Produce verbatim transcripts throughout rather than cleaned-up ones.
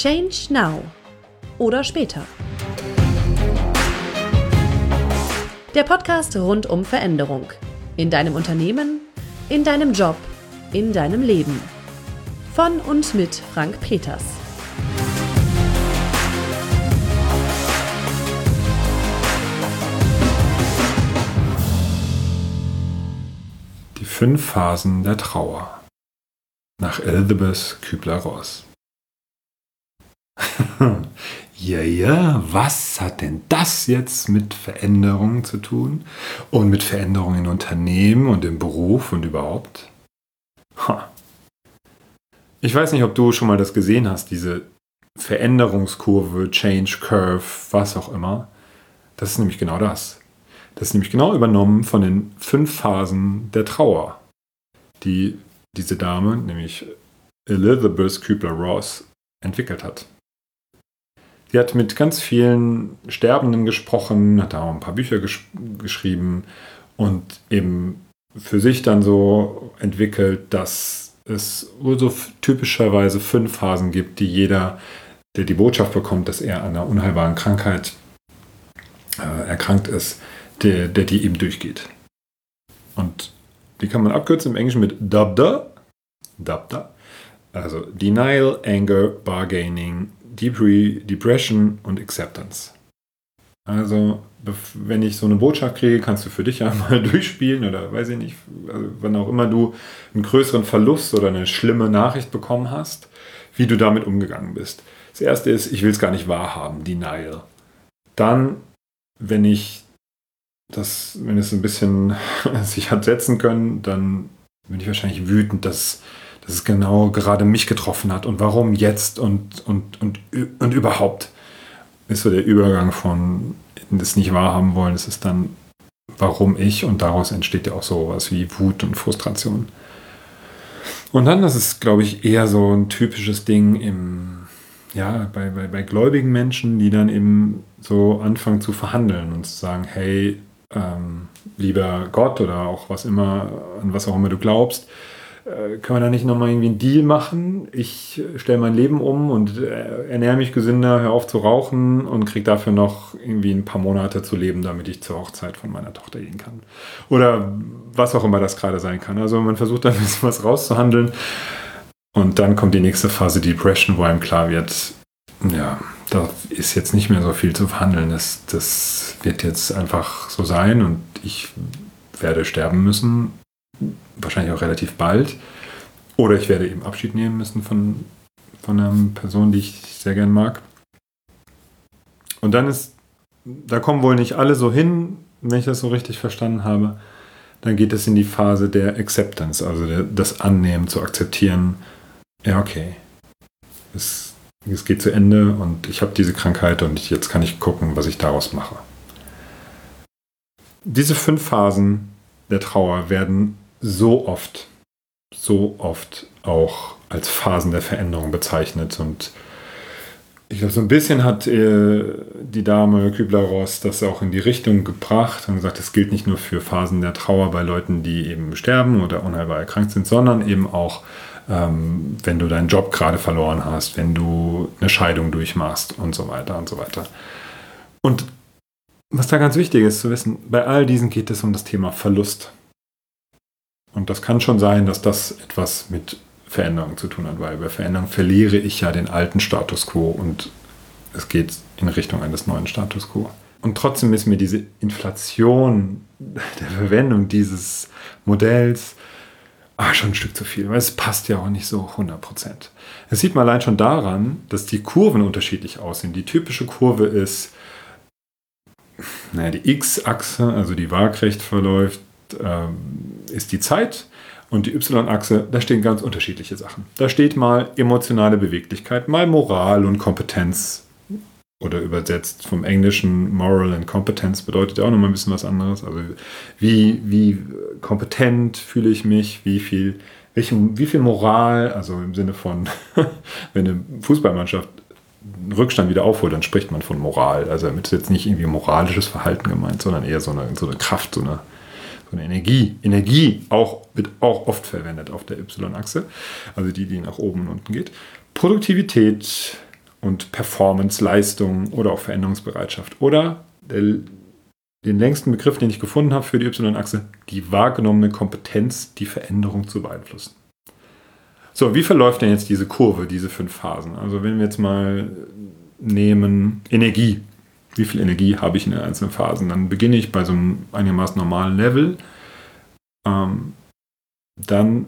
Change now oder später. Der Podcast rund um Veränderung. In deinem Unternehmen, in deinem Job, in deinem Leben. Von und mit Frank Peters. Die fünf Phasen der Trauer. Nach Elisabeth Kübler-Ross. Ja, ja, was hat denn das jetzt mit Veränderungen zu tun? Und mit Veränderungen in Unternehmen und im Beruf und überhaupt? Ha. Ich weiß nicht, ob du schon mal das gesehen hast, diese Veränderungskurve, Change Curve, was auch immer. Das ist nämlich genau das. Das ist nämlich genau übernommen von den fünf Phasen der Trauer, die diese Dame, nämlich Elisabeth Kübler-Ross, entwickelt hat. Sie hat mit ganz vielen Sterbenden gesprochen, hat auch ein paar Bücher gesch- geschrieben und eben für sich dann so entwickelt, dass es wohl so typischerweise fünf Phasen gibt, die jeder, der die Botschaft bekommt, dass er an einer unheilbaren Krankheit äh, erkrankt ist, der, der die eben durchgeht. Und die kann man abkürzen im Englischen mit D A B D A. D A B D A. Also Denial, Anger, Bargaining, Depre- Depression und Acceptance. Also, wenn ich so eine Botschaft kriege, kannst du für dich einmal durchspielen oder weiß ich nicht, also wann auch immer du einen größeren Verlust oder eine schlimme Nachricht bekommen hast, wie du damit umgegangen bist. Das erste ist, ich will es gar nicht wahrhaben, Denial. Dann, wenn ich das, wenn es ein bisschen sich hat setzen können, dann bin ich wahrscheinlich wütend, dass dass es genau gerade mich getroffen hat und warum jetzt und, und, und, und überhaupt ist so der Übergang von das nicht wahrhaben wollen, es ist dann warum ich und daraus entsteht ja auch sowas wie Wut und Frustration. Und dann, das ist, glaube ich, eher so ein typisches Ding im, ja, bei, bei, bei gläubigen Menschen, die dann eben so anfangen zu verhandeln und zu sagen, hey, ähm, lieber Gott oder auch was immer, an was auch immer du glaubst, können wir da nicht nochmal irgendwie einen Deal machen? Ich stelle mein Leben um und ernähre mich gesünder, höre auf zu rauchen und kriege dafür noch irgendwie ein paar Monate zu leben, damit ich zur Hochzeit von meiner Tochter gehen kann. Oder was auch immer das gerade sein kann. Also man versucht da ein bisschen was rauszuhandeln. Und dann kommt die nächste Phase Depression, wo einem klar wird, ja, da ist jetzt nicht mehr so viel zu verhandeln. Das, das wird jetzt einfach so sein und ich werde sterben müssen. Wahrscheinlich auch relativ bald. Oder ich werde eben Abschied nehmen müssen von, von einer Person, die ich sehr gern mag. Und dann ist, da kommen wohl nicht alle so hin, wenn ich das so richtig verstanden habe. Dann geht es in die Phase der Acceptance, also der, das Annehmen, zu akzeptieren. Ja, okay. Es, es geht zu Ende und ich habe diese Krankheit und ich, jetzt kann ich gucken, was ich daraus mache. Diese fünf Phasen der Trauer werden so oft, so oft auch als Phasen der Veränderung bezeichnet. Und ich glaube, so ein bisschen hat äh, die Dame Kübler-Ross das auch in die Richtung gebracht und gesagt, es gilt nicht nur für Phasen der Trauer bei Leuten, die eben sterben oder unheilbar erkrankt sind, sondern eben auch, ähm, wenn du deinen Job gerade verloren hast, wenn du eine Scheidung durchmachst und so weiter und so weiter. Und was da ganz wichtig ist zu wissen, bei all diesen geht es um das Thema Verlust. Und das kann schon sein, dass das etwas mit Veränderung zu tun hat, weil bei Veränderung verliere ich ja den alten Status quo und es geht in Richtung eines neuen Status quo. Und trotzdem ist mir diese Inflation der Verwendung dieses Modells ah, schon ein Stück zu viel, weil es passt ja auch nicht so hundert Prozent. Das sieht man allein schon daran, dass die Kurven unterschiedlich aussehen. Die typische Kurve ist, naja, die X-Achse, also die waagrecht verläuft, ist die Zeit und die Y-Achse, da stehen ganz unterschiedliche Sachen. Da steht mal emotionale Beweglichkeit, mal Moral und Kompetenz oder übersetzt vom Englischen Moral and Competence bedeutet ja auch nochmal ein bisschen was anderes. Also wie, wie kompetent fühle ich mich, wie viel, welche, wie viel Moral, also im Sinne von, wenn eine Fußballmannschaft einen Rückstand wieder aufholt, dann spricht man von Moral. Also damit ist jetzt nicht irgendwie moralisches Verhalten gemeint, sondern eher so eine, so eine Kraft, so eine So eine Energie. Energie auch, wird auch oft verwendet auf der Y-Achse, also die, die nach oben und unten geht. Produktivität und Performance, Leistung oder auch Veränderungsbereitschaft. Oder der, den längsten Begriff, den ich gefunden habe für die Y-Achse, die wahrgenommene Kompetenz, die Veränderung zu beeinflussen. So, wie verläuft denn jetzt diese Kurve, diese fünf Phasen? Also wenn wir jetzt mal nehmen Energie. Wie viel Energie habe ich in den einzelnen Phasen? Dann beginne ich bei so einem einigermaßen normalen Level. Ähm, dann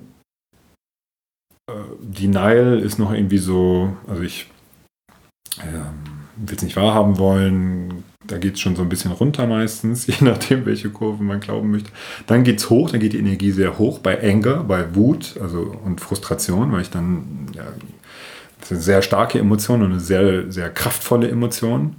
äh, Denial ist noch irgendwie so, also ich ähm, will es nicht wahrhaben wollen, da geht es schon so ein bisschen runter meistens, je nachdem, welche Kurve man glauben möchte. Dann geht es hoch, dann geht die Energie sehr hoch bei Anger, bei Wut also und Frustration, weil ich dann, ja, das ist eine sehr starke Emotion und eine sehr, sehr kraftvolle Emotion.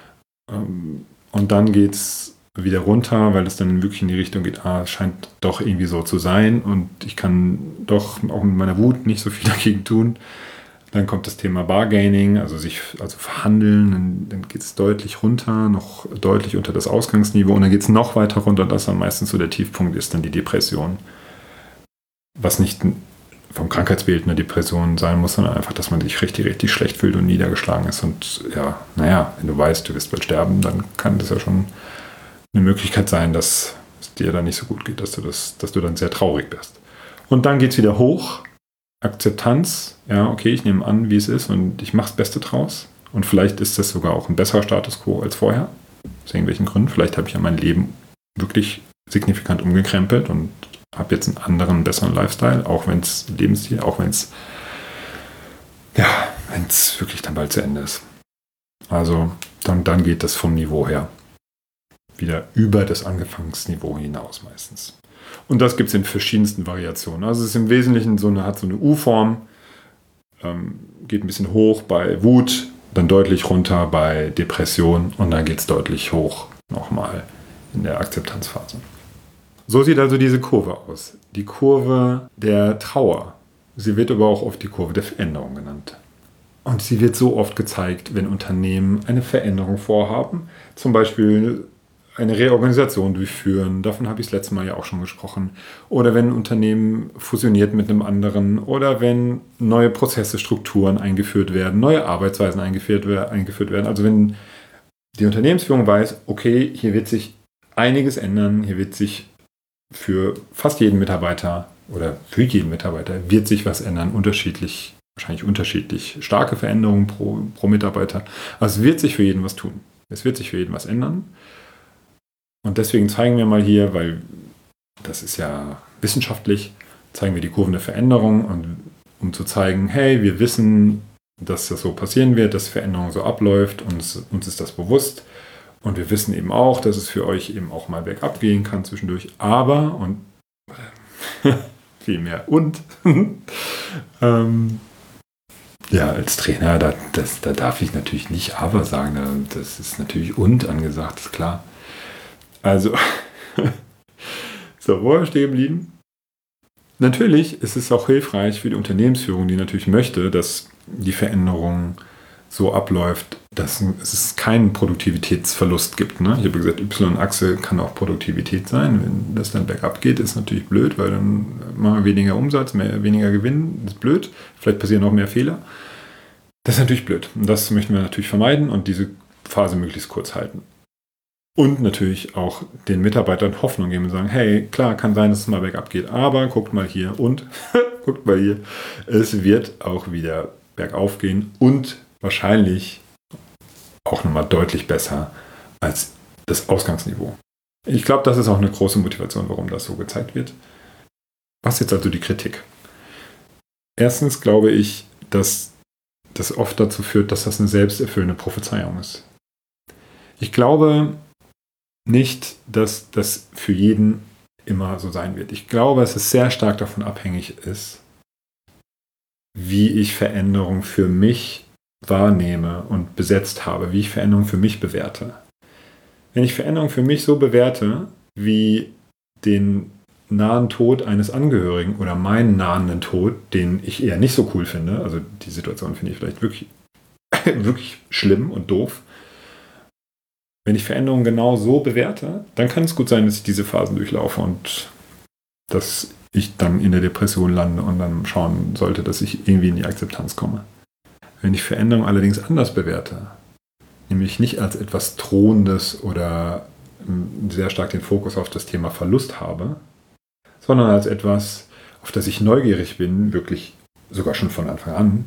Und dann geht es wieder runter, weil es dann wirklich in die Richtung geht, ah, es scheint doch irgendwie so zu sein und ich kann doch auch mit meiner Wut nicht so viel dagegen tun. Dann kommt das Thema Bargaining, also sich also verhandeln, dann, dann geht es deutlich runter, noch deutlich unter das Ausgangsniveau und dann geht es noch weiter runter, das dann meistens so der Tiefpunkt ist, dann die Depression. Was nicht vom Krankheitsbild eine Depression sein muss, sondern einfach, dass man sich richtig, richtig schlecht fühlt und niedergeschlagen ist. Und ja, naja, wenn du weißt, du wirst bald sterben, dann kann das ja schon eine Möglichkeit sein, dass es dir dann nicht so gut geht, dass du, das, dass du dann sehr traurig bist. Und dann geht es wieder hoch. Akzeptanz, ja, okay, ich nehme an, wie es ist und ich mache das Beste draus. Und vielleicht ist das sogar auch ein besserer Status quo als vorher. Aus irgendwelchen Gründen. Vielleicht habe ich ja mein Leben wirklich signifikant umgekrempelt und habe jetzt einen anderen, besseren Lifestyle, auch wenn es Lebensstil, auch wenn es ja, wenn es wirklich dann bald zu Ende ist. Also dann, dann geht das vom Niveau her wieder über das Angefangsniveau hinaus meistens. Und das gibt es in verschiedensten Variationen. Also es ist im Wesentlichen so eine, hat so eine U-Form, ähm, geht ein bisschen hoch bei Wut, dann deutlich runter bei Depression und dann geht es deutlich hoch nochmal in der Akzeptanzphase. So sieht also diese Kurve aus. Die Kurve der Trauer. Sie wird aber auch oft die Kurve der Veränderung genannt. Und sie wird so oft gezeigt, wenn Unternehmen eine Veränderung vorhaben. Zum Beispiel eine Reorganisation durchführen. Davon habe ich das letzte Mal ja auch schon gesprochen. Oder wenn ein Unternehmen fusioniert mit einem anderen. Oder wenn neue Prozesse, Strukturen eingeführt werden, neue Arbeitsweisen eingeführt, eingeführt werden. Also wenn die Unternehmensführung weiß, okay, hier wird sich einiges ändern, hier wird sich für fast jeden Mitarbeiter oder für jeden Mitarbeiter wird sich was ändern, unterschiedlich, wahrscheinlich unterschiedlich starke Veränderungen pro, pro Mitarbeiter. Also es wird sich für jeden was tun. Es wird sich für jeden was ändern. Und deswegen zeigen wir mal hier, weil das ist ja wissenschaftlich, zeigen wir die Kurven der Veränderung, und, um zu zeigen, hey, wir wissen, dass das so passieren wird, dass Veränderung so abläuft, uns, uns ist das bewusst. Und wir wissen eben auch, dass es für euch eben auch mal bergab gehen kann zwischendurch. Aber, und viel mehr und, ähm, ja, als Trainer, da, das, da darf ich natürlich nicht aber sagen. Das ist natürlich und angesagt, ist klar. Also, so, wo wir stehen geblieben? Natürlich ist es auch hilfreich für die Unternehmensführung, die natürlich möchte, dass die Veränderung so abläuft, dass es keinen Produktivitätsverlust gibt. Ne? Ich habe gesagt, Y-Achse kann auch Produktivität sein. Wenn das dann bergab geht, ist natürlich blöd, weil dann machen wir weniger Umsatz, mehr, weniger Gewinn. Das ist blöd. Vielleicht passieren noch mehr Fehler. Das ist natürlich blöd. Und das möchten wir natürlich vermeiden und diese Phase möglichst kurz halten. Und natürlich auch den Mitarbeitern Hoffnung geben und sagen, hey, klar, kann sein, dass es mal bergab geht, aber guckt mal hier und guckt mal hier. Es wird auch wieder bergauf gehen und wahrscheinlich auch nochmal deutlich besser als das Ausgangsniveau. Ich glaube, das ist auch eine große Motivation, warum das so gezeigt wird. Was jetzt also die Kritik? Erstens glaube ich, dass das oft dazu führt, dass das eine selbsterfüllende Prophezeiung ist. Ich glaube nicht, dass das für jeden immer so sein wird. Ich glaube, dass es sehr stark davon abhängig ist, wie ich Veränderung für mich wahrnehme und besetzt habe, wie ich Veränderung für mich bewerte. Wenn ich Veränderung für mich so bewerte, wie den nahen Tod eines Angehörigen oder meinen nahenden Tod, den ich eher nicht so cool finde, also die Situation finde ich vielleicht wirklich, wirklich schlimm und doof. Wenn ich Veränderungen genau so bewerte, dann kann es gut sein, dass ich diese Phasen durchlaufe und dass ich dann in der Depression lande und dann schauen sollte, dass ich irgendwie in die Akzeptanz komme. Wenn ich Veränderung allerdings anders bewerte, nämlich nicht als etwas Drohendes oder sehr stark den Fokus auf das Thema Verlust habe, sondern als etwas, auf das ich neugierig bin, wirklich sogar schon von Anfang an,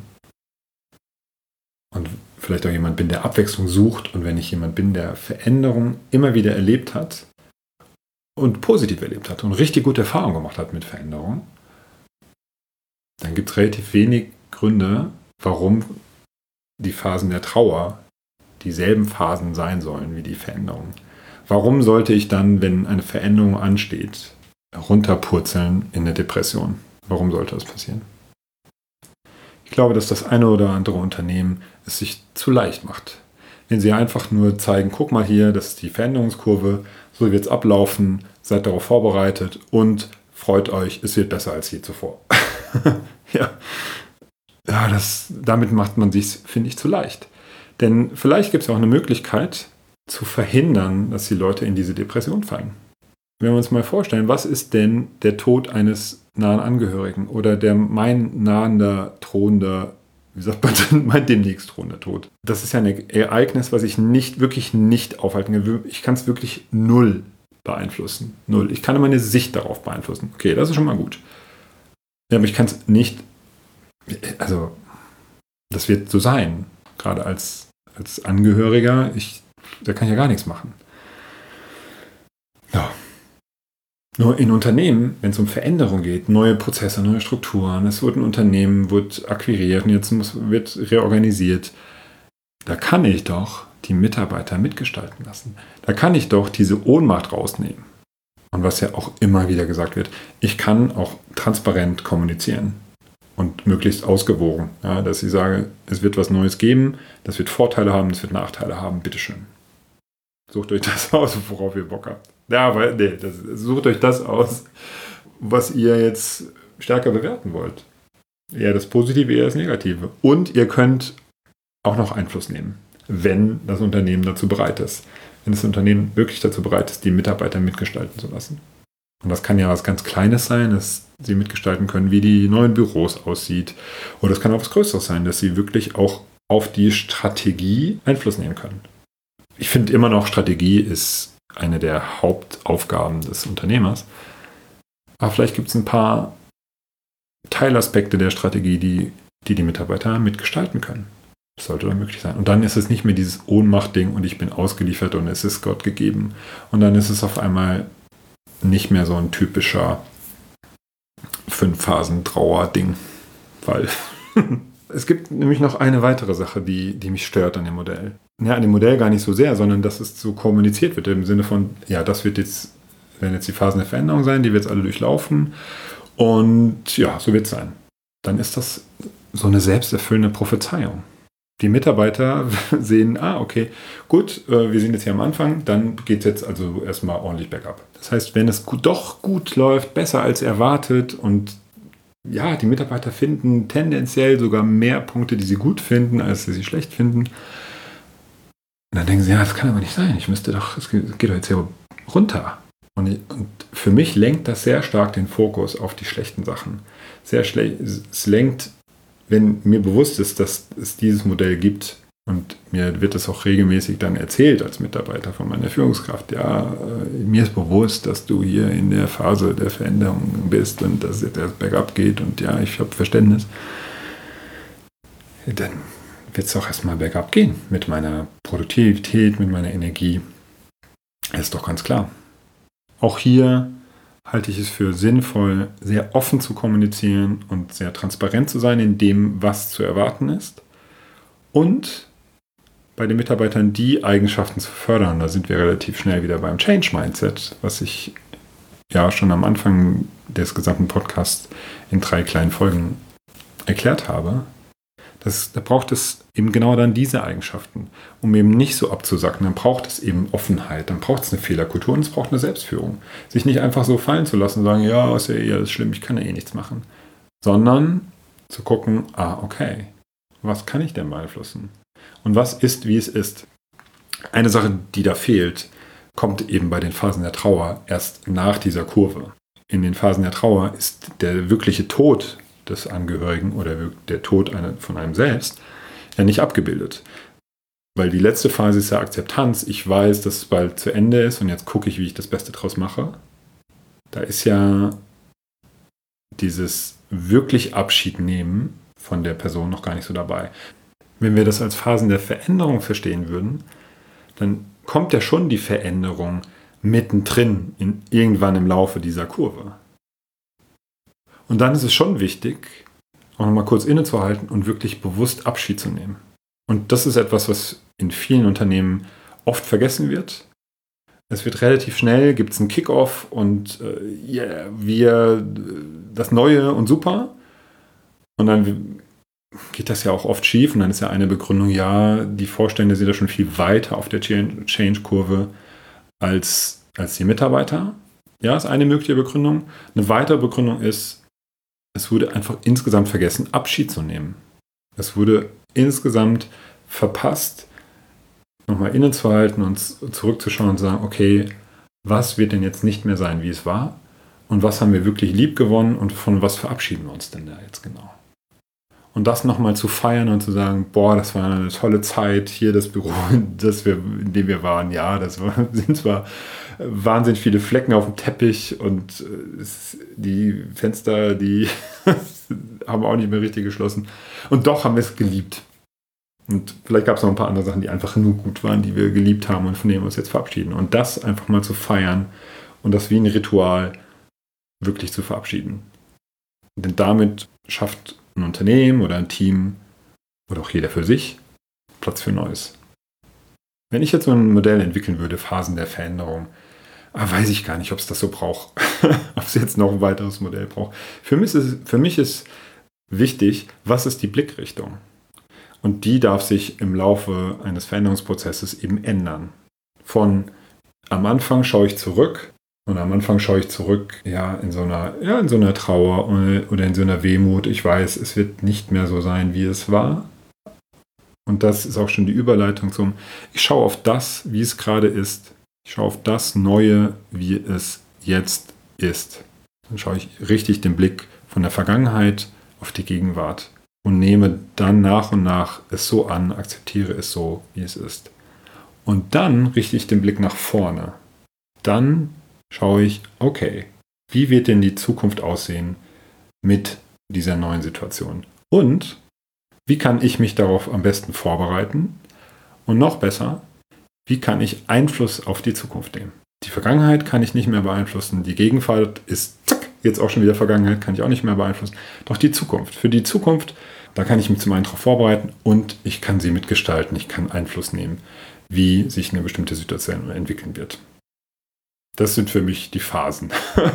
und vielleicht auch jemand bin, der Abwechslung sucht, und wenn ich jemand bin, der Veränderung immer wieder erlebt hat und positiv erlebt hat und richtig gute Erfahrungen gemacht hat mit Veränderung, dann gibt es relativ wenig Gründe, warum die Phasen der Trauer dieselben Phasen sein sollen wie die Veränderung. Warum sollte ich dann, wenn eine Veränderung ansteht, runterpurzeln in eine Depression? Warum sollte das passieren? Ich glaube, dass das eine oder andere Unternehmen es sich zu leicht macht. Wenn sie einfach nur zeigen, guck mal hier, das ist die Veränderungskurve, so wird es ablaufen, seid darauf vorbereitet und freut euch, es wird besser als je zuvor. ja, ja das, damit macht man sich, finde ich, zu leicht. Denn vielleicht gibt es auch eine Möglichkeit zu verhindern, dass die Leute in diese Depression fallen. Wenn wir uns mal vorstellen, was ist denn der Tod eines nahen Angehörigen oder der mein nahender, drohender, wie sagt man denn, mein demnächst drohender Tod? Das ist ja ein Ereignis, was ich nicht, wirklich nicht aufhalten kann. Ich kann es wirklich null beeinflussen. Null. Ich kann meine Sicht darauf beeinflussen. Okay, das ist schon mal gut. Ja, aber ich kann es nicht, also das wird so sein, gerade als, als Angehöriger, ich, da kann ich ja gar nichts machen. Ja. Nur in Unternehmen, wenn es um Veränderung geht, neue Prozesse, neue Strukturen, es wird ein Unternehmen, wird akquiriert und jetzt muss, wird reorganisiert, da kann ich doch die Mitarbeiter mitgestalten lassen. Da kann ich doch diese Ohnmacht rausnehmen. Und was ja auch immer wieder gesagt wird, ich kann auch transparent kommunizieren und möglichst ausgewogen, ja, dass ich sage, es wird was Neues geben, das wird Vorteile haben, das wird Nachteile haben, bitteschön. Sucht euch das aus, worauf ihr Bock habt. Ja, aber nee, das, sucht euch das aus, was ihr jetzt stärker bewerten wollt. Eher das Positive, eher das Negative. Und ihr könnt auch noch Einfluss nehmen, wenn das Unternehmen dazu bereit ist. Wenn das Unternehmen wirklich dazu bereit ist, die Mitarbeiter mitgestalten zu lassen. Und das kann ja was ganz Kleines sein, dass sie mitgestalten können, wie die neuen Büros aussieht. Oder es kann auch was Größeres sein, dass sie wirklich auch auf die Strategie Einfluss nehmen können. Ich finde immer noch, Strategie ist eine der Hauptaufgaben des Unternehmers. Aber vielleicht gibt es ein paar Teilaspekte der Strategie, die, die die Mitarbeiter mitgestalten können. Das sollte doch möglich sein. Und dann ist es nicht mehr dieses Ohnmachtding und ich bin ausgeliefert und es ist Gott gegeben. Und dann ist es auf einmal nicht mehr so ein typischer Fünf-Phasen-Trauer-Ding. Weil es gibt nämlich noch eine weitere Sache, die, die mich stört an dem Modell. Ja, an dem Modell gar nicht so sehr, sondern dass es so kommuniziert wird im Sinne von, ja, das wird jetzt, werden jetzt die Phasen der Veränderung sein, die wird jetzt alle durchlaufen und ja, so wird es sein. Dann ist das so eine selbsterfüllende Prophezeiung. Die Mitarbeiter sehen, ah, okay, gut, wir sind jetzt hier am Anfang, dann geht es jetzt also erstmal ordentlich bergab. Das heißt, wenn es gut, doch gut läuft, besser als erwartet und ja, die Mitarbeiter finden tendenziell sogar mehr Punkte, die sie gut finden, als sie sie schlecht finden. Und dann denken sie, ja, das kann aber nicht sein. Ich müsste doch, es geht doch jetzt hier runter. Und, und für mich lenkt das sehr stark den Fokus auf die schlechten Sachen. Sehr schlecht. Es lenkt, wenn mir bewusst ist, dass es dieses Modell gibt, und mir wird es auch regelmäßig dann erzählt als Mitarbeiter von meiner Führungskraft, ja, mir ist bewusst, dass du hier in der Phase der Veränderung bist und dass es jetzt erst bergab geht und ja, ich habe Verständnis. Dann wird es auch erstmal bergab gehen mit meiner Produktivität, mit meiner Energie. Das ist doch ganz klar. Auch hier halte ich es für sinnvoll, sehr offen zu kommunizieren und sehr transparent zu sein in dem, was zu erwarten ist. Und bei den Mitarbeitern die Eigenschaften zu fördern. Da sind wir relativ schnell wieder beim Change Mindset, was ich ja schon am Anfang des gesamten Podcasts in drei kleinen Folgen erklärt habe. Das, da braucht es eben genau dann diese Eigenschaften, um eben nicht so abzusacken. Dann braucht es eben Offenheit, dann braucht es eine Fehlerkultur und es braucht eine Selbstführung. Sich nicht einfach so fallen zu lassen und sagen, ja, ist ja eh alles schlimm, ich kann ja eh nichts machen. Sondern zu gucken, ah, okay, was kann ich denn beeinflussen? Und was ist, wie es ist? Eine Sache, die da fehlt, kommt eben bei den Phasen der Trauer erst nach dieser Kurve. In den Phasen der Trauer ist der wirkliche Tod des Angehörigen oder der Tod von einem selbst ja nicht abgebildet. Weil die letzte Phase ist ja Akzeptanz. Ich weiß, dass es bald zu Ende ist und jetzt gucke ich, wie ich das Beste draus mache. Da ist ja dieses wirklich Abschied nehmen von der Person noch gar nicht so dabei. Wenn wir das als Phasen der Veränderung verstehen würden, dann kommt ja schon die Veränderung mittendrin, in, irgendwann im Laufe dieser Kurve. Und dann ist es schon wichtig, auch nochmal kurz innezuhalten und wirklich bewusst Abschied zu nehmen. Und das ist etwas, was in vielen Unternehmen oft vergessen wird. Es wird relativ schnell, gibt es einen Kick-Off und äh, yeah, wir das Neue und super. Und dann geht das ja auch oft schief und dann ist ja eine Begründung, ja, die Vorstände sind da schon viel weiter auf der Change-Kurve als, als die Mitarbeiter. Ja, ist eine mögliche Begründung. Eine weitere Begründung ist, es wurde einfach insgesamt vergessen, Abschied zu nehmen. Es wurde insgesamt verpasst, nochmal innezuhalten und zurückzuschauen und zu sagen, okay, was wird denn jetzt nicht mehr sein, wie es war? Und was haben wir wirklich lieb gewonnen und von was verabschieden wir uns denn da jetzt genau? Und das nochmal zu feiern und zu sagen, boah, das war eine tolle Zeit, hier das Büro, das wir, in dem wir waren, ja, das war, sind zwar wahnsinnig viele Flecken auf dem Teppich und es, die Fenster, die haben auch nicht mehr richtig geschlossen. Und doch haben wir es geliebt. Und vielleicht gab es noch ein paar andere Sachen, die einfach nur gut waren, die wir geliebt haben und von denen wir uns jetzt verabschieden. Und das einfach mal zu feiern und das wie ein Ritual wirklich zu verabschieden. Denn damit schafft ein Unternehmen oder ein Team oder auch jeder für sich Platz für Neues. Wenn ich jetzt so ein Modell entwickeln würde, Phasen der Veränderung, weiß ich gar nicht, ob es das so braucht. Ob es jetzt noch ein weiteres Modell braucht. Für mich ist, für mich ist wichtig, was ist die Blickrichtung? Und die darf sich im Laufe eines Veränderungsprozesses eben ändern. Von am Anfang schaue ich zurück und am Anfang schaue ich zurück ja, in so einer, ja, in so einer Trauer oder in so einer Wehmut. Ich weiß, es wird nicht mehr so sein, wie es war. Und das ist auch schon die Überleitung zum, ich schaue auf das, wie es gerade ist. Ich schaue auf das Neue, wie es jetzt ist. Dann schaue ich richtig den Blick von der Vergangenheit auf die Gegenwart und nehme dann nach und nach es so an, akzeptiere es so, wie es ist. Und dann richte ich den Blick nach vorne. Dann schaue ich, okay, wie wird denn die Zukunft aussehen mit dieser neuen Situation? Und wie kann ich mich darauf am besten vorbereiten? Und noch besser, wie kann ich Einfluss auf die Zukunft nehmen? Die Vergangenheit kann ich nicht mehr beeinflussen. Die Gegenwart ist zack, jetzt auch schon wieder Vergangenheit, kann ich auch nicht mehr beeinflussen. Doch die Zukunft. Für die Zukunft, da kann ich mich zum einen darauf vorbereiten und ich kann sie mitgestalten. Ich kann Einfluss nehmen, wie sich eine bestimmte Situation entwickeln wird. Das sind für mich die Phasen.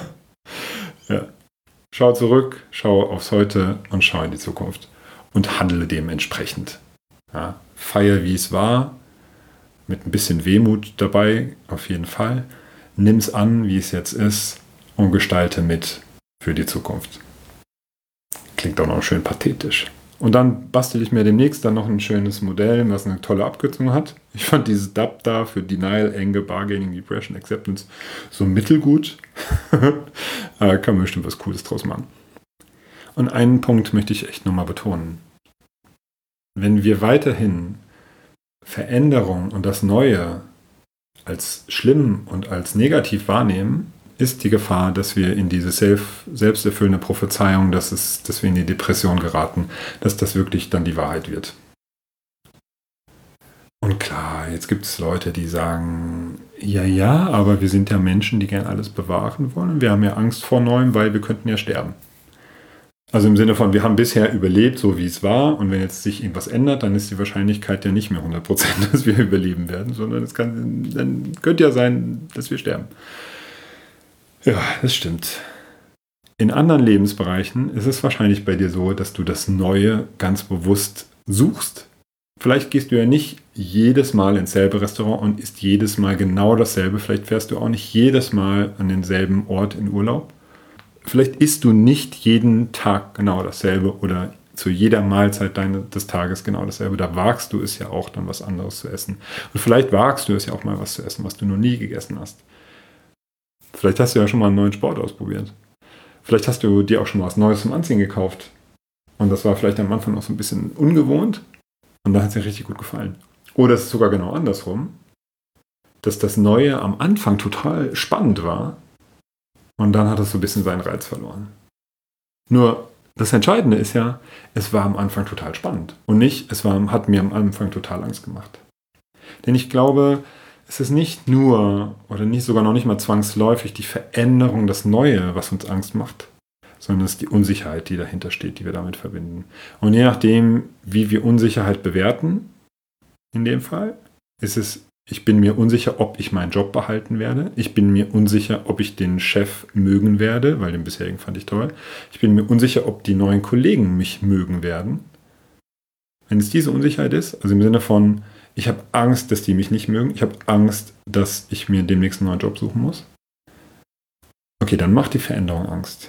Ja. Schau zurück, schau aufs Heute und schau in die Zukunft. Und handle dementsprechend. Ja. Feier, wie es war, mit ein bisschen Wehmut dabei, auf jeden Fall. Nimm es an, wie es jetzt ist und gestalte mit für die Zukunft. Klingt auch noch schön pathetisch. Und dann bastel ich mir demnächst dann noch ein schönes Modell, was eine tolle Abkürzung hat. Ich fand dieses D A P da für Denial, Anger, Bargaining, Depression, Acceptance so mittelgut. Da kann man bestimmt was Cooles draus machen. Und einen Punkt möchte ich echt nochmal betonen. Wenn wir weiterhin Veränderung und das Neue als schlimm und als negativ wahrnehmen, ist die Gefahr, dass wir in diese selbst, selbsterfüllende Prophezeiung, dass, es, dass wir in die Depression geraten, dass das wirklich dann die Wahrheit wird. Und klar, jetzt gibt es Leute, die sagen, ja, ja, aber wir sind ja Menschen, die gern alles bewahren wollen. Wir haben ja Angst vor Neuem, weil wir könnten ja sterben. Also im Sinne von, wir haben bisher überlebt, so wie es war, und wenn jetzt sich irgendwas ändert, dann ist die Wahrscheinlichkeit ja nicht mehr hundert Prozent, dass wir überleben werden, sondern es kann, dann könnte ja sein, dass wir sterben. Ja, das stimmt. In anderen Lebensbereichen ist es wahrscheinlich bei dir so, dass du das Neue ganz bewusst suchst. Vielleicht gehst du ja nicht jedes Mal ins selbe Restaurant und isst jedes Mal genau dasselbe. Vielleicht fährst du auch nicht jedes Mal an denselben Ort in Urlaub. Vielleicht isst du nicht jeden Tag genau dasselbe oder zu jeder Mahlzeit deines, des Tages genau dasselbe. Da wagst du es ja auch, dann was anderes zu essen. Und vielleicht wagst du es ja auch mal was zu essen, was du noch nie gegessen hast. Vielleicht hast du ja schon mal einen neuen Sport ausprobiert. Vielleicht hast du dir auch schon mal was Neues zum Anziehen gekauft. Und das war vielleicht am Anfang noch so ein bisschen ungewohnt. Und da hat es mir richtig gut gefallen. Oder es ist sogar genau andersrum, dass das Neue am Anfang total spannend war und dann hat es so ein bisschen seinen Reiz verloren. Nur das Entscheidende ist ja, es war am Anfang total spannend und nicht, es war, hat mir am Anfang total Angst gemacht. Denn ich glaube, es ist nicht nur oder nicht sogar noch nicht mal zwangsläufig die Veränderung, das Neue, was uns Angst macht, sondern es ist die Unsicherheit, die dahinter steht, die wir damit verbinden. Und je nachdem, wie wir Unsicherheit bewerten, in dem Fall, ist es, ich bin mir unsicher, ob ich meinen Job behalten werde. Ich bin mir unsicher, ob ich den Chef mögen werde, weil den bisherigen fand ich toll. Ich bin mir unsicher, ob die neuen Kollegen mich mögen werden. Wenn es diese Unsicherheit ist, also im Sinne von, ich habe Angst, dass die mich nicht mögen, ich habe Angst, dass ich mir demnächst einen neuen Job suchen muss. Okay, dann macht die Veränderung Angst.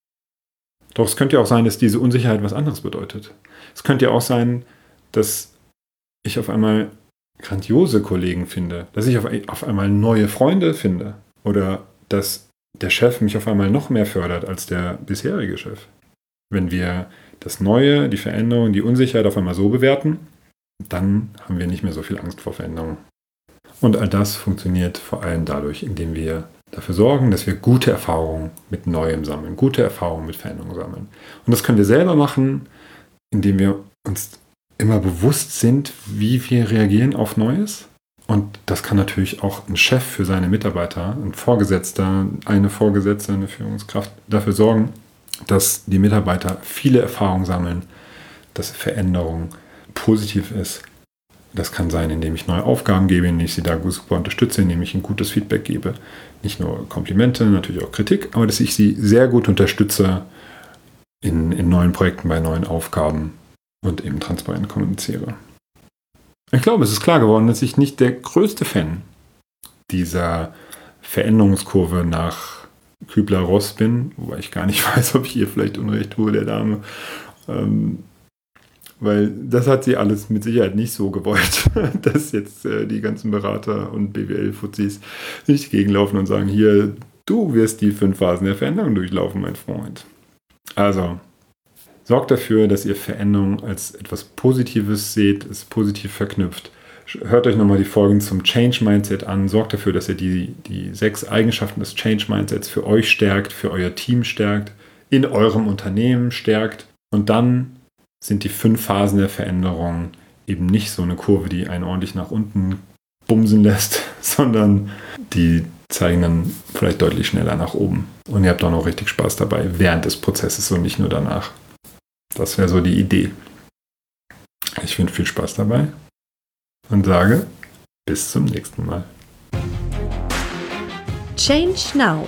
Doch es könnte ja auch sein, dass diese Unsicherheit was anderes bedeutet. Es könnte ja auch sein, dass ich auf einmal grandiose Kollegen finde, dass ich auf, auf einmal neue Freunde finde oder dass der Chef mich auf einmal noch mehr fördert als der bisherige Chef. Wenn wir das Neue, die Veränderung, die Unsicherheit auf einmal so bewerten, dann haben wir nicht mehr so viel Angst vor Veränderung. Und all das funktioniert vor allem dadurch, indem wir dafür sorgen, dass wir gute Erfahrungen mit Neuem sammeln, gute Erfahrungen mit Veränderung sammeln. Und das können wir selber machen, indem wir uns immer bewusst sind, wie wir reagieren auf Neues. Und das kann natürlich auch ein Chef für seine Mitarbeiter, ein Vorgesetzter, eine Vorgesetzte, eine Führungskraft dafür sorgen, dass die Mitarbeiter viele Erfahrungen sammeln, dass Veränderung positiv ist. Das kann sein, indem ich neue Aufgaben gebe, indem ich sie da super unterstütze, indem ich ihnen gutes Feedback gebe. Nicht nur Komplimente, natürlich auch Kritik, aber dass ich sie sehr gut unterstütze in, in neuen Projekten, bei neuen Aufgaben und eben transparent kommuniziere. Ich glaube, es ist klar geworden, dass ich nicht der größte Fan dieser Veränderungskurve nach Kübler-Ross bin, wobei ich gar nicht weiß, ob ich ihr vielleicht Unrecht tue, der Dame. Ähm, weil das hat sie alles mit Sicherheit nicht so gewollt, dass jetzt äh, die ganzen Berater und B W L-Fuzis nicht gegenlaufen und sagen, hier, du wirst die fünf Phasen der Veränderung durchlaufen, mein Freund. Also, sorgt dafür, dass ihr Veränderung als etwas Positives seht, es positiv verknüpft. Hört euch nochmal die Folgen zum Change Mindset an. Sorgt dafür, dass ihr die, die sechs Eigenschaften des Change Mindsets für euch stärkt, für euer Team stärkt, in eurem Unternehmen stärkt. Und dann sind die fünf Phasen der Veränderung eben nicht so eine Kurve, die einen ordentlich nach unten bumsen lässt, sondern die zeigen dann vielleicht deutlich schneller nach oben. Und ihr habt auch noch richtig Spaß dabei während des Prozesses und nicht nur danach. Das wäre so die Idee. Ich wünsche viel Spaß dabei und sage bis zum nächsten Mal. Change Now.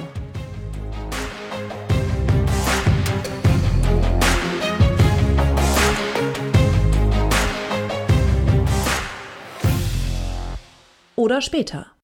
Oder später.